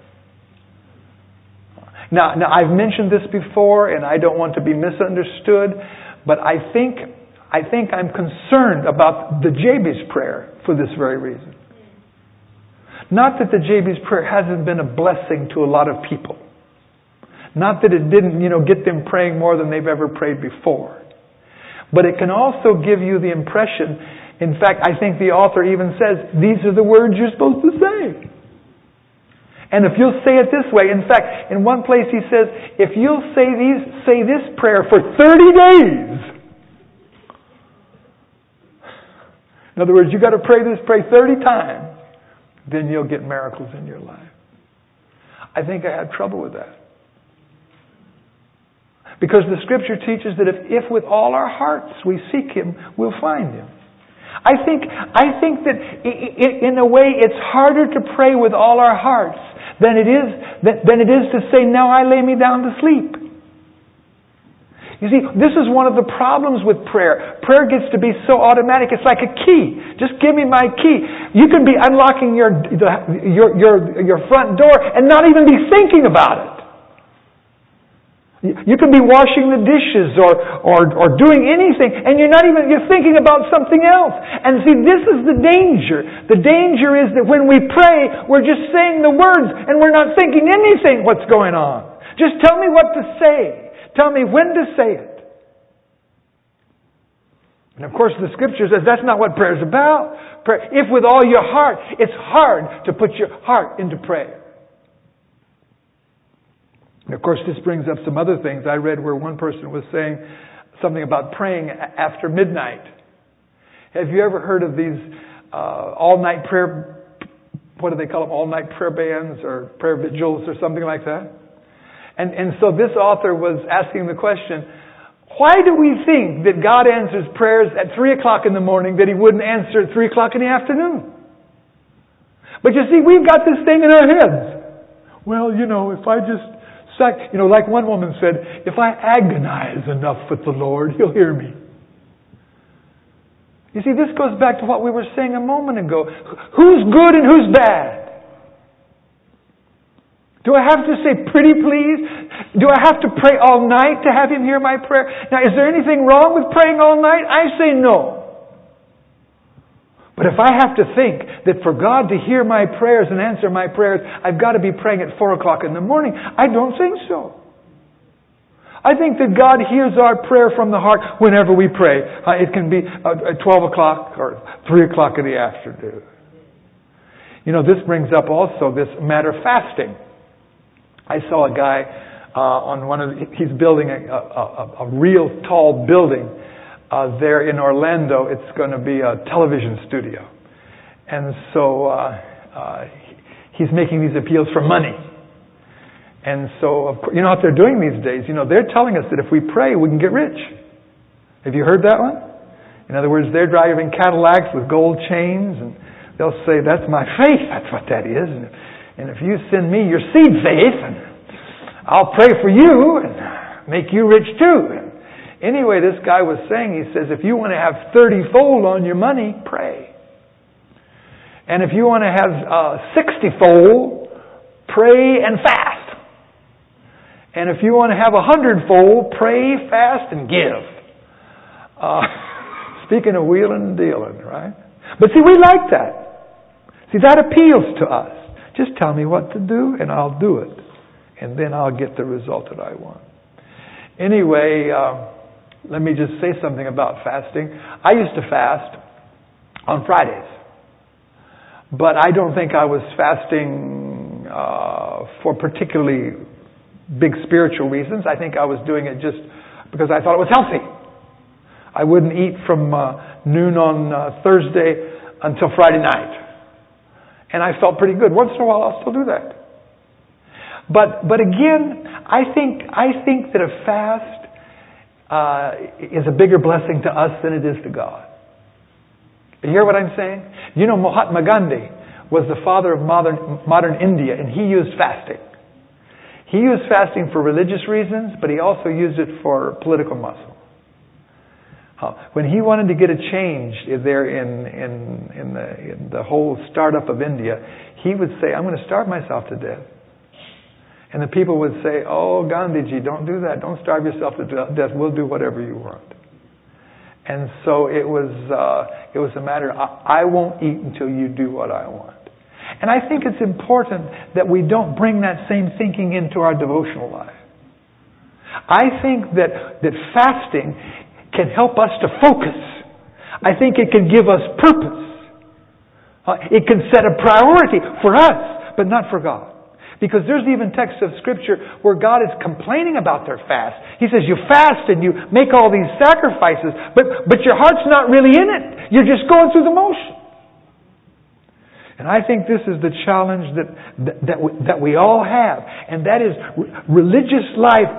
S1: Now I've mentioned this before, and I don't want to be misunderstood, but I think I'm concerned about the Jabez prayer for this very reason. Not that the Jabez prayer hasn't been a blessing to a lot of people. Not that it didn't, get them praying more than they've ever prayed before. But it can also give you the impression, in fact, I think the author even says, these are the words you're supposed to say. And if you'll say it this way, in fact, in one place he says, if you'll say this prayer for 30 days. In other words, you've got to pray 30 times. Then you'll get miracles in your life. I think I had trouble with that. Because the Scripture teaches that if with all our hearts we seek Him, we'll find Him. I think that in a way it's harder to pray with all our hearts than it is to say, now I lay me down to sleep. You see, this is one of the problems with prayer. Prayer gets to be so automatic. It's like a key. Just give me my key. You can be unlocking your front door and not even be thinking about it. You can be washing the dishes or doing anything, and you're thinking about something else. And see, this is the danger. The danger is that when we pray, we're just saying the words and we're not thinking anything what's going on. Just tell me what to say. Tell me when to say it. And of course the Scripture says that's not what prayer is about. If with all your heart, it's hard to put your heart into prayer. And of course this brings up some other things. I read where one person was saying something about praying after midnight. Have you ever heard of these all-night prayer, what do they call them, all-night prayer bands or prayer vigils or something like that? And so this author was asking the question, why do we think that God answers prayers at 3 o'clock in the morning that He wouldn't answer at 3 o'clock in the afternoon? But you see, we've got this thing in our heads. Well, if I just, like one woman said, if I agonize enough with the Lord, He'll hear me. You see, this goes back to what we were saying a moment ago. Who's good and who's bad? Do I have to say pretty please? Do I have to pray all night to have Him hear my prayer? Now, is there anything wrong with praying all night? I say no. But if I have to think that for God to hear my prayers and answer my prayers, I've got to be praying at 4 o'clock in the morning, I don't think so. I think that God hears our prayer from the heart whenever we pray. It can be at 12 o'clock or 3 o'clock in the afternoon. This brings up also this matter of fasting. I saw a guy he's building a real tall building there in Orlando. It's going to be a television studio. And so he's making these appeals for money. And so, you know what they're doing these days? They're telling us that if we pray, we can get rich. Have you heard that one? In other words, they're driving Cadillacs with gold chains, and they'll say, that's my faith. That's what that is. And if you send me your seed faith, I'll pray for you and make you rich too. Anyway, this guy was saying, he says, if you want to have 30-fold on your money, pray. And if you want to have 60-fold, pray and fast. And if you want to have 100-fold, pray, fast, and give. Speaking of wheeling and dealing, right? But see, we like that. See, that appeals to us. Just tell me what to do and I'll do it. And then I'll get the result that I want. Anyway, let me just say something about fasting. I used to fast on Fridays. But I don't think I was fasting for particularly big spiritual reasons. I think I was doing it just because I thought it was healthy. I wouldn't eat from noon on Thursday until Friday night. And I felt pretty good. Once in a while I'll still do that. But again, I think that a fast is a bigger blessing to us than it is to God. You hear what I'm saying? You know, Mahatma Gandhi was the father of modern India, and he used fasting. He used fasting for religious reasons, but he also used it for political muscle. When he wanted to get a change there in the whole startup of India, he would say, "I'm going to starve myself to death." And the people would say, "Oh, Gandhiji, don't do that. Don't starve yourself to death. We'll do whatever you want." And so it was a matter of, I won't eat until you do what I want. And I think it's important that we don't bring that same thinking into our devotional life. I think that fasting can help us to focus. I think it can give us purpose. It can set a priority for us, but not for God. Because there's even texts of Scripture where God is complaining about their fast. He says, you fast and you make all these sacrifices, but your heart's not really in it. You're just going through the motion. And I think this is the challenge that we all have. And that is, religious life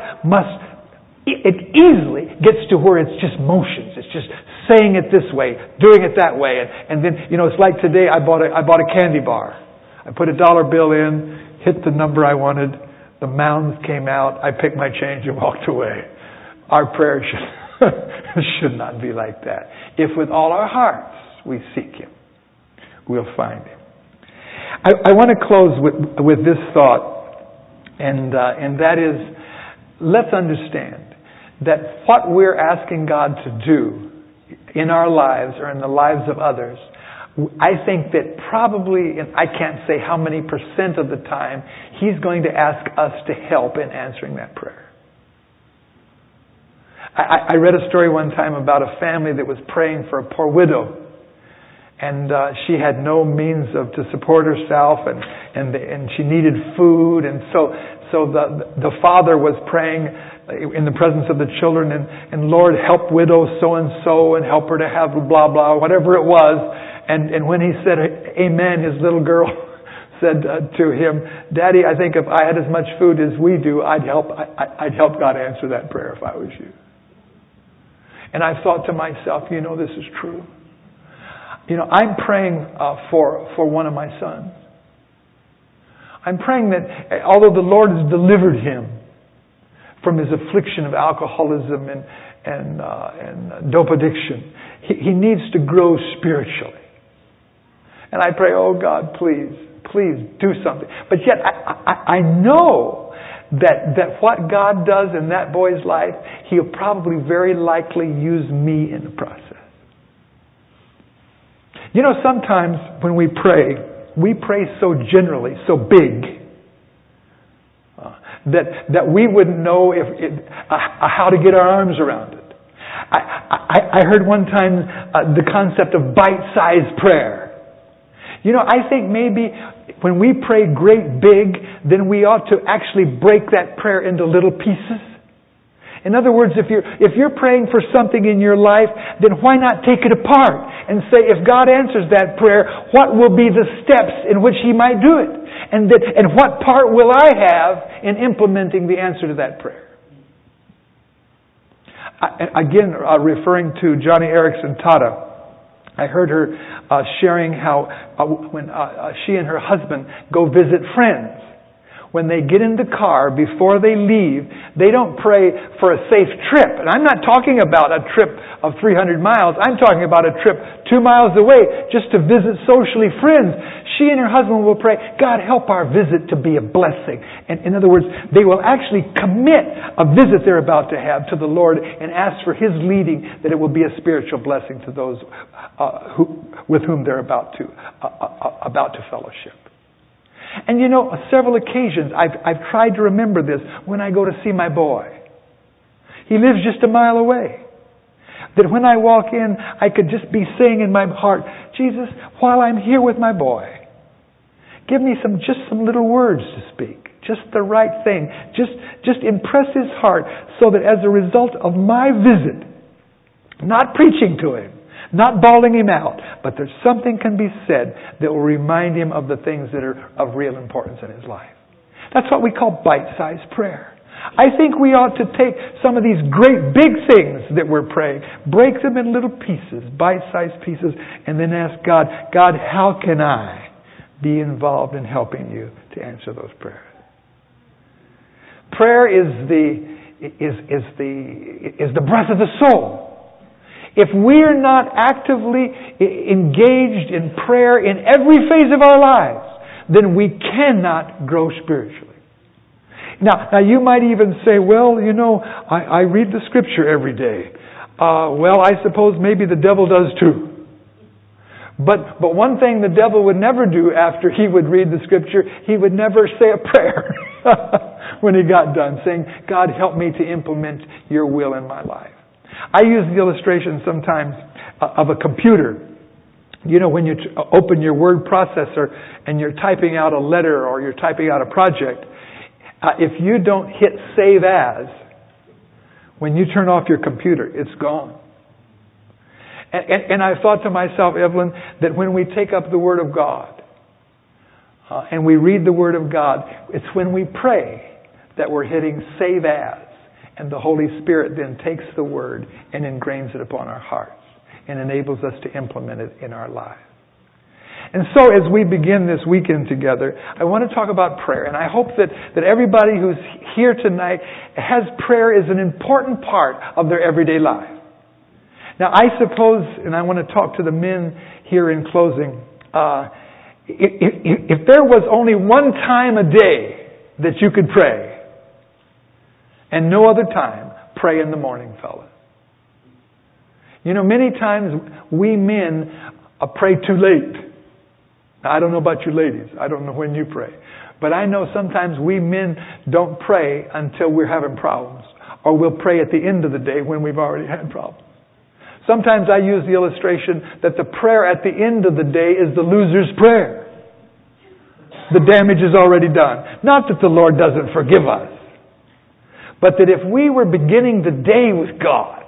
S1: it easily gets to where it's just motions. It's just saying it this way, doing it that way. And then, it's like today I bought a candy bar. I put a dollar bill in, hit the number I wanted, the mounds came out, I picked my change and walked away. Our prayer should not be like that. If with all our hearts we seek Him, we'll find Him. I want to close with this thought, and that is, let's understand that what we're asking God to do in our lives or in the lives of others, I think that probably, and I can't say how many % of the time, He's going to ask us to help in answering that prayer. I read a story one time about a family that was praying for a poor widow. And she had no means to support herself, and she needed food. And so the father was praying in the presence of the children, and Lord, help widow so-and-so, and help her to have blah, blah, whatever it was. And when he said amen, his little girl said to him, Daddy, I think if I had as much food as we do, I'd help God answer that prayer if I was you. And I thought to myself, this is true. I'm praying for one of my sons. I'm praying that although the Lord has delivered him from his affliction of alcoholism and dope addiction, he needs to grow spiritually. And I pray, oh God, please do something. But yet I know that what God does in that boy's life, He'll probably very likely use me in the process. Sometimes when we pray so generally, so big, that we wouldn't know how to get our arms around it. I heard one time the concept of bite-sized prayer. I think maybe when we pray great big, then we ought to actually break that prayer into little pieces. In other words, if you're praying for something in your life, then why not take it apart and say, if God answers that prayer, what will be the steps in which He might do it? And what part will I have in implementing the answer to that prayer? Again, referring to Johnny Erickson Tata, I heard her sharing how when she and her husband go visit friends, when they get in the car, before they leave, they don't pray for a safe trip. And I'm not talking about a trip of 300 miles. I'm talking about a trip 2 miles away just to visit socially friends. She and her husband will pray, God, help our visit to be a blessing. And in other words, they will actually commit a visit they're about to have to the Lord and ask for His leading, that it will be a spiritual blessing to those with whom they're about to fellowship. And you know, several occasions I've tried to remember this when I go to see my boy. He lives just a mile away. That when I walk in, I could just be saying in my heart, Jesus, while I'm here with my boy, give me just some little words to speak. Just the right thing. Just impress his heart so that as a result of my visit, not preaching to him, not bawling him out, but there's something can be said that will remind him of the things that are of real importance in his life. That's what we call bite-sized prayer. I think we ought to take some of these great big things that we're praying, break them in little pieces, bite-sized pieces, and then ask God, God, how can I be involved in helping you to answer those prayers? Prayer is the breath of the soul. If we're not actively engaged in prayer in every phase of our lives, then we cannot grow spiritually. Now you might even say, well, you know, I read the Scripture every day. Well, I suppose maybe the devil does too. But one thing the devil would never do after he would read the Scripture, he would never say a prayer when he got done, saying, God, help me to implement your will in my life. I use the illustration sometimes of a computer. You know, when you open your word processor and you're typing out a letter or you're typing out a project, if you don't hit Save As, when you turn off your computer, it's gone. And I thought to myself, Evelyn, that when we take up the Word of God and we read the Word of God, it's when we pray that we're hitting Save As. And the Holy Spirit then takes the Word and ingrains it upon our hearts and enables us to implement it in our lives. And so as we begin this weekend together, I want to talk about prayer. And I hope that everybody who's here tonight has prayer as an important part of their everyday life. Now I suppose, and I want to talk to the men here in closing, if there was only one time a day that you could pray, and no other time, pray in the morning, fellas. You know, many times we men pray too late. Now, I don't know about you ladies. I don't know when you pray. But I know sometimes we men don't pray until we're having problems. Or we'll pray at the end of the day when we've already had problems. Sometimes I use the illustration that the prayer at the end of the day is the loser's prayer. The damage is already done. Not that the Lord doesn't forgive us. But that if we were beginning the day with God,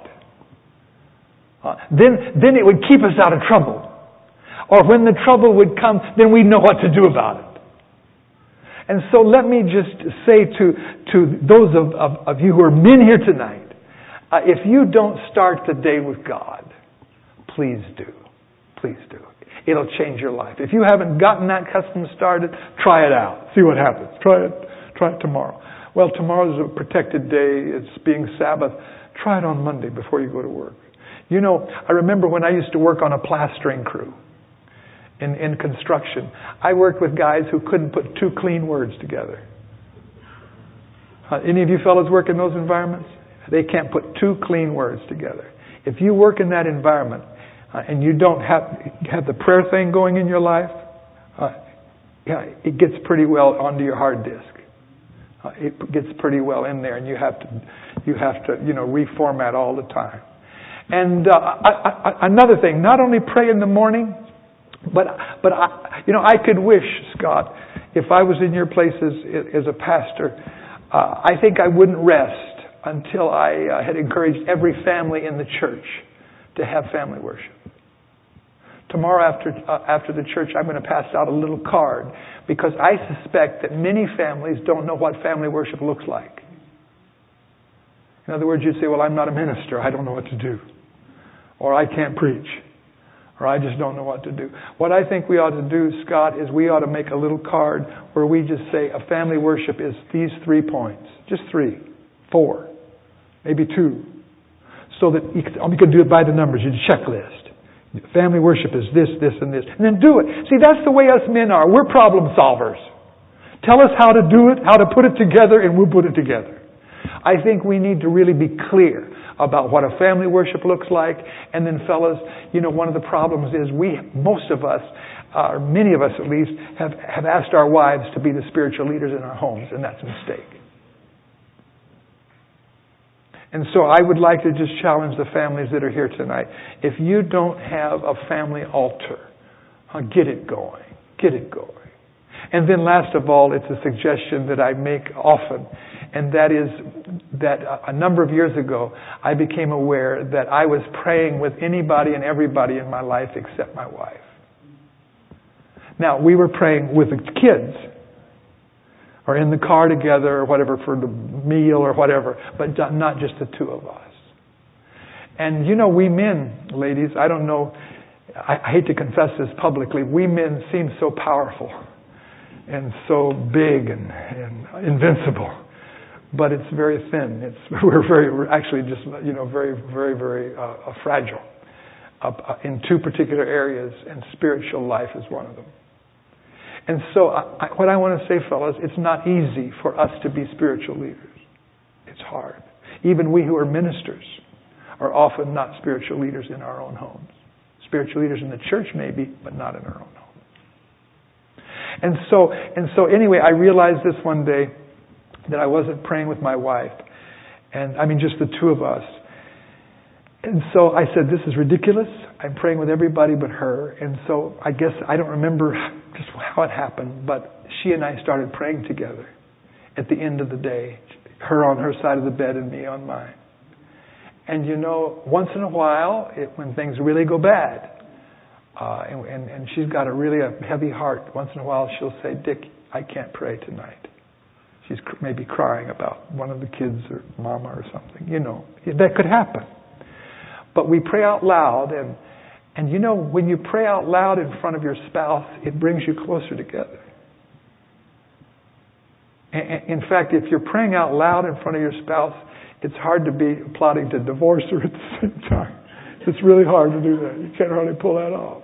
S1: then it would keep us out of trouble. Or when the trouble would come, then we'd know what to do about it. And so let me just say to those of you who are men here tonight, if you don't start the day with God, please do. Please do. It'll change your life. If you haven't gotten that custom started, try it out. See what happens. Try it tomorrow. Well, tomorrow's a protected day. It's being Sabbath. Try it on Monday before you go to work. You know, I remember when I used to work on a plastering crew in construction. I worked with guys who couldn't put two clean words together. Any of you fellas work in those environments? They can't put two clean words together. If you work in that environment and you don't have the prayer thing going in your life, it gets pretty well onto your hard disk. It gets pretty well in there, and you have to reformat all the time. And another thing, not only pray in the morning, but I could wish, Scott, if I was in your place as a pastor, I think I wouldn't rest until I had encouraged every family in the church to have family worship. Tomorrow after the church, I'm going to pass out a little card because I suspect that many families don't know what family worship looks like. In other words, you'd say, well, I'm not a minister. I don't know what to do. Or I can't preach. Or I just don't know what to do. What I think we ought to do, Scott, is we ought to make a little card where we just say a family worship is these 3 points. Just 3, 4, maybe 2. So that you can do it by the numbers, your checklist. Family worship is this, this, and this. And then do it. See, that's the way us men are. We're problem solvers. Tell us how to do it, how to put it together, and we'll put it together. I think we need to really be clear about what a family worship looks like. And then, fellas, one of the problems is most of us, or many of us at least, have asked our wives to be the spiritual leaders in our homes, and that's a mistake. And so I would like to just challenge the families that are here tonight. If you don't have a family altar, get it going. Get it going. And then last of all, it's a suggestion that I make often, and that is that a number of years ago, I became aware that I was praying with anybody and everybody in my life except my wife. Now, we were praying with the kids, or in the car together, or whatever, for the meal or whatever, but not just the two of us. And you know, we men, ladies, I don't know, I hate to confess this publicly, we men seem so powerful and so big and invincible, but it's very thin. We're actually just, very, very, very fragile in two particular areas, and spiritual life is one of them. And so what I want to say, fellas, it's not easy for us to be spiritual leaders. It's hard. Even we who are ministers are often not spiritual leaders in our own homes. Spiritual leaders in the church maybe, but not in our own home. And so anyway, I realized this one day that I wasn't praying with my wife. And I mean, just the two of us. And so I said, this is ridiculous. I'm praying with everybody but her. And so I guess I don't remember just how it happened, but she and I started praying together at the end of the day. Her on her side of the bed and me on mine. And once in a while, when things really go bad, and she's got a heavy heart, once in a while she'll say, Dick, I can't pray tonight. She's maybe crying about one of the kids or mama or something. That could happen. But we pray out loud, and when you pray out loud in front of your spouse, it brings you closer together. In fact, if you're praying out loud in front of your spouse, it's hard to be plotting to divorce her at the same time. It's really hard to do that. You can't hardly pull that off.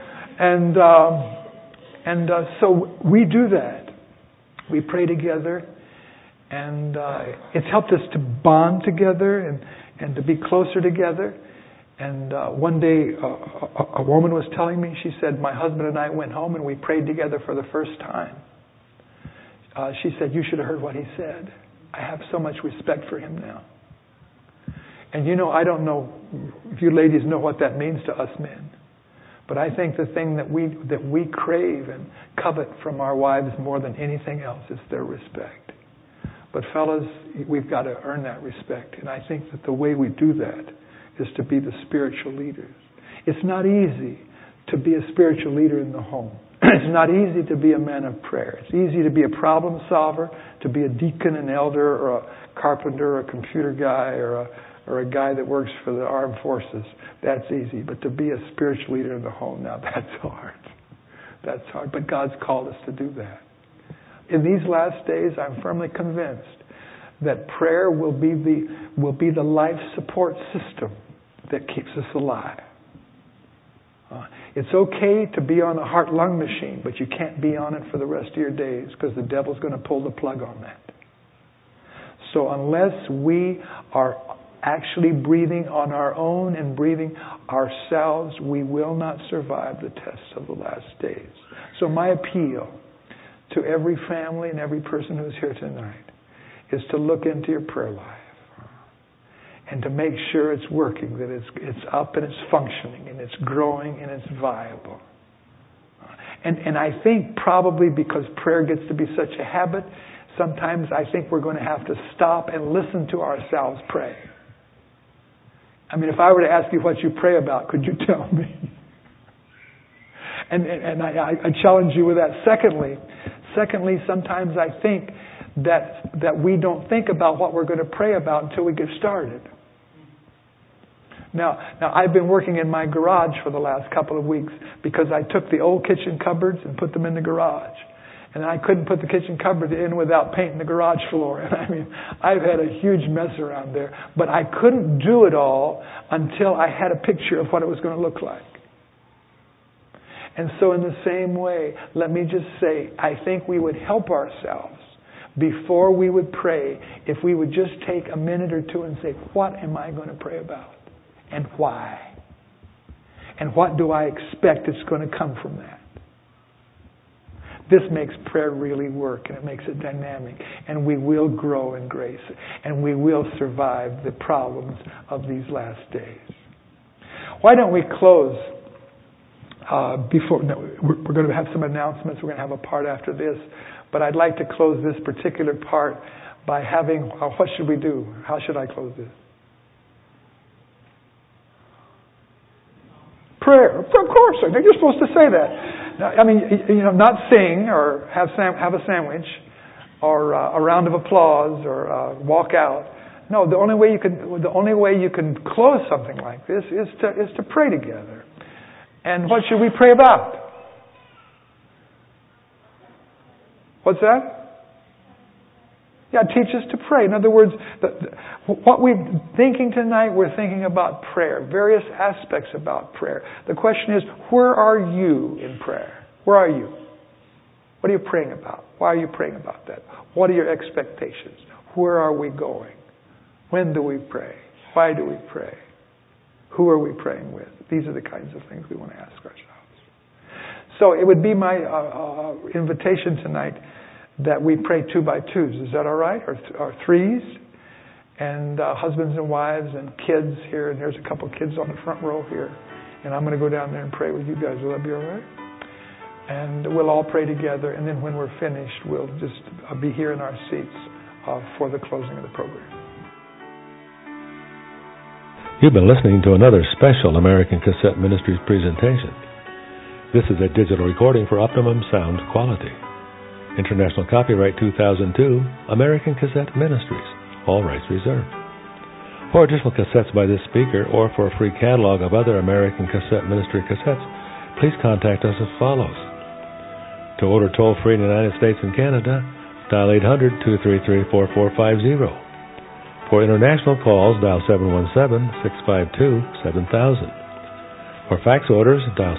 S1: And so we do that. We pray together, and it's helped us to bond together and to be closer together. And one day, a woman was telling me, she said, my husband and I went home and we prayed together for the first time. She said, you should have heard what he said. I have so much respect for him now. And I don't know if you ladies know what that means to us men. But I think the thing that we crave and covet from our wives more than anything else is their respect. But fellas, we've got to earn that respect. And I think that the way we do that is to be the spiritual leaders. It's not easy to be a spiritual leader in the home. It's not easy to be a man of prayer. It's easy to be a problem solver, to be a deacon, an elder, or a carpenter, or a computer guy, or a guy that works for the armed forces. That's easy. But to be a spiritual leader in the home, now that's hard. That's hard. But God's called us to do that. In these last days, I'm firmly convinced that prayer will be the life support system that keeps us alive. It's okay to be on a heart-lung machine, but you can't be on it for the rest of your days because the devil's going to pull the plug on that. So unless we are actually breathing on our own and breathing ourselves, we will not survive the tests of the last days. So my appeal to every family and every person who's here tonight is to look into your prayer life and to make sure it's working, that it's up and it's functioning and it's growing and it's viable. And I think probably because prayer gets to be such a habit, sometimes I think we're going to have to stop and listen to ourselves pray. I mean, if I were to ask you what you pray about, could you tell me? And I challenge you with that. Secondly, sometimes I think that we don't think about what we're going to pray about until we get started. Now I've been working in my garage for the last couple of weeks because I took the old kitchen cupboards and put them in the garage. And I couldn't put the kitchen cupboard in without painting the garage floor. And I mean, I've had a huge mess around there. But I couldn't do it all until I had a picture of what it was going to look like. And so in the same way, let me just say, I think we would help ourselves before we would pray if we would just take a minute or two and say, what am I going to pray about? And why? And what do I expect is going to come from that? This makes prayer really work, and it makes it dynamic, and we will grow in grace, and we will survive the problems of these last days. Why don't we close we're going to have some announcements. We're going to have a part after this, but I'd like to close this particular part by having, what should we do? How should I close this? Prayer. Of course, I think you're supposed to say that. I mean, not sing or have a sandwich or a round of applause or walk out. No, the only way you can close something like this is to pray together. And what should we pray about? What's that? Yeah, teach us to pray. In other words, what we're thinking tonight, we're thinking about prayer, various aspects about prayer. The question is, where are you in prayer? Where are you? What are you praying about? Why are you praying about that? What are your expectations? Where are we going? When do we pray? Why do we pray? Who are we praying with? These are the kinds of things we want to ask ourselves. So it would be my invitation tonight that we pray 2 by 2s. Is that all right? Or 3s? And husbands and wives and kids here. And there's a couple kids on the front row here. And I'm going to go down there and pray with you guys. Will that be all right? And we'll all pray together. And then when we're finished, we'll just be here in our seats for the closing of the program.
S2: You've been listening to another special American Cassette Ministries presentation. This is a digital recording for optimum sound quality. International copyright 2002, American Cassette Ministries, all rights reserved. For additional cassettes by this speaker or for a free catalog of other American Cassette Ministry cassettes, please contact us as follows. To order toll-free in the United States and Canada, dial 800-233-4450. For international calls, dial 717-652-7000. For fax orders, dial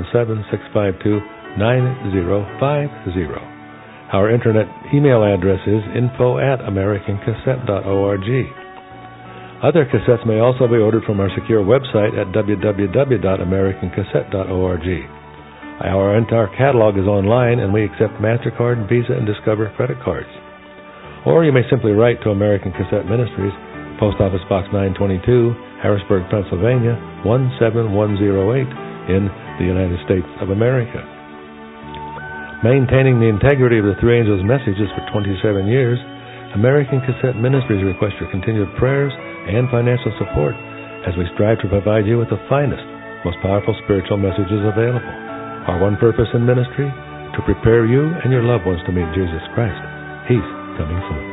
S2: 717-652-9050. Our internet email address is info@americancassette.org. Other cassettes may also be ordered from our secure website at www.americancassette.org. Our entire catalog is online, and we accept MasterCard, Visa, and Discover credit cards. Or you may simply write to American Cassette Ministries, Post Office Box 922, Harrisburg, Pennsylvania, 17108 in the United States of America. Maintaining the integrity of the Three Angels' messages for 27 years, American Cassette Ministries requests your continued prayers and financial support as we strive to provide you with the finest, most powerful spiritual messages available. Our one purpose in ministry, to prepare you and your loved ones to meet Jesus Christ. He's coming soon.